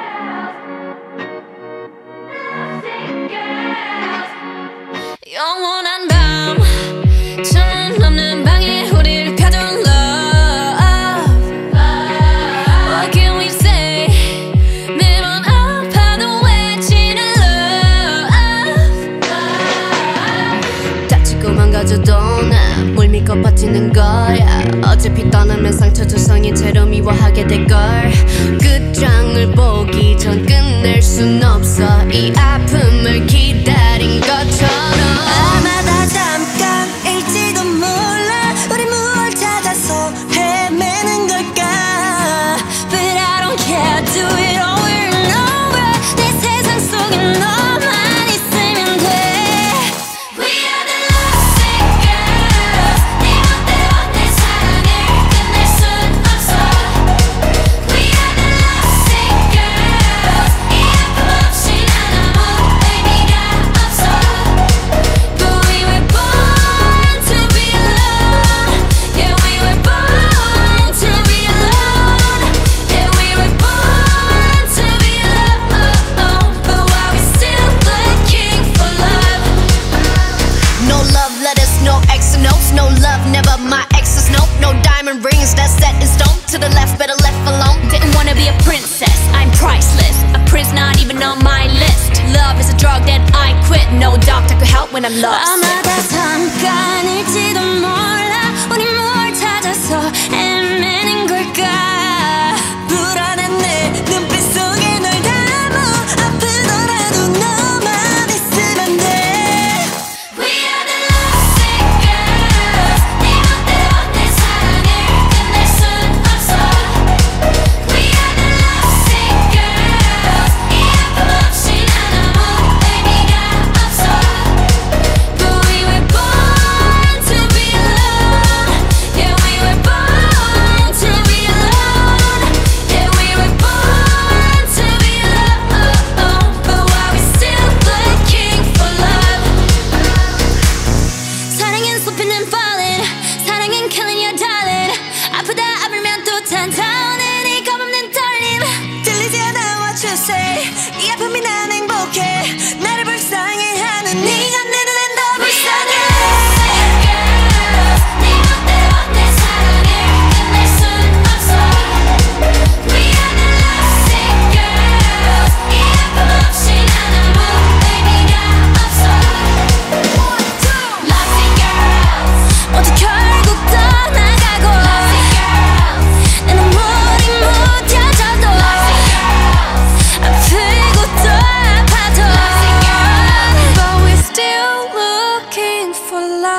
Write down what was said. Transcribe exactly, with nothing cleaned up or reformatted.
영원한 밤 천 넘는 방에 우리를 가둔 love. What can we say? 매번 아파도 외치는 love. 다치고 망가져도 난 물 믿고 버티는 거야. 어차피 떠나면 상처 조성인 채로 미워하게 될걸. 끝장을 보기 전 끝낼 순 없어. 이 아픔을 기다린 것처럼. 아마 다 잠깐일지도 몰라. 우리 무얼 찾아서 헤매는 걸까. But I don't care, do it over and over. 내 세상 속에 너만 있으면 돼. We are the lovesick girls. 네 멋대로 내 사랑을 끝낼 순 없어. We are the lovesick girls. 이 아픔 없이 난 아무 의미가 없어. But we were born to be alone. Yeah, we were born to be alone. Yeah, we were born to be alone. But why we still looking for love? No love letters, no X and O's. No love, never my exes, no. No diamond rings, that's set in stone. To the left, better left alone. Didn't wanna be a princess, I'm priceless. A prince not even on my list. Love is a drug that I quit. No doctor could help when I'm lost. 아마 다 잠깐일지도 몰라. 우리 뭘 찾아서 헤매는 걸까. 불안한 내 눈빛 속에 널 담아. 아프더라도 너만 있으면 돼. We are the lovesick girls. 네 멋대로 내 사랑을 끝낼 순 없어. We are the lovesick girls. 이 아픔 없이 난 아무 의미가 없어. But we were born to be alone. Yeah, we were born to be alone. Yeah, we were born to be alone. But why we still looking for love? 사랑은 숲이는 falling. 사랑은 killing your darling. 아프다 아프면 또 찾아오는 이 겁없는 떨림. 들리지 않아 what you say. 이 아픔이 난 행복해. 나를 불쌍해하는 네가 내 눈엔 더 불쌍해. Girls, 네 멋대로 내 사랑을 끝낼 순 없어. We are the lovesick girls. 이 아픔 없이 난 아무 의미가 없어. Lovesick girls, 모두 결국 떠나가고. lovesick girls, 내 눈물이 묻혀져도. lovesick girls, 아프고 또 아파도. lovesick girls. But we're still looking for love.